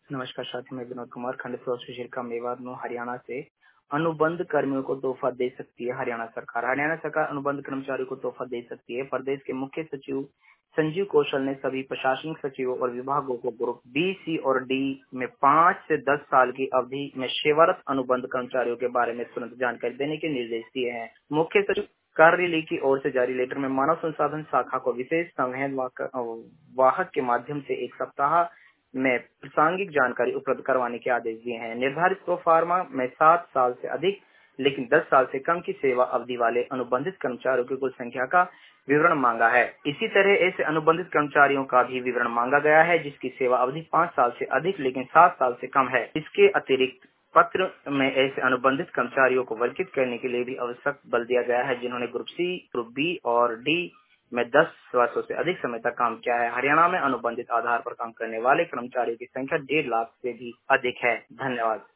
नमस्कार साथी, मैं विनोद कुमार खंड प्रोफेसर का मेवाड़ नो हरियाणा से। अनुबंध कर्मियों को तोहफा दे सकती है हरियाणा सरकार। हरियाणा सरकार अनुबंध कर्मचारियों को तोहफा दे सकती है। प्रदेश के मुख्य सचिव संजीव कौशल ने सभी प्रशासनिक सचिवों और विभागों को ग्रुप बी, सी और डी में 5 से 10 साल की अवधि में सेवारत अनुबंध कर्मचारियों के बारे में तुरंत जानकारी देने के निर्देश दिए हैं। मुख्य सचिव कार्यालय की ओर से जारी लेटर में मानव संसाधन शाखा को विशेष संवेद वाहक के माध्यम से एक सप्ताह में प्रासंगिक जानकारी उपलब्ध करवाने के आदेश दिए हैं। निर्धारित प्रोफार्मा में 7 साल से अधिक लेकिन 10 साल से कम की सेवा अवधि वाले अनुबंधित कर्मचारियों की कुल संख्या का विवरण मांगा है। इसी तरह ऐसे अनुबंधित कर्मचारियों का भी विवरण मांगा गया है जिसकी सेवा अवधि 5 साल से अधिक लेकिन 7 साल से कम है। इसके अतिरिक्त पत्र में ऐसे अनुबंधित कर्मचारियों को वर्गीकृत करने के लिए भी आवश्यक बल दिया गया है जिन्होंने ग्रुप सी, ग्रुप बी और डी में 10 वर्षों से अधिक समय तक काम किया है। हरियाणा में अनुबंधित आधार पर काम करने वाले कर्मचारियों की संख्या 1.5 लाख से भी अधिक है। धन्यवाद।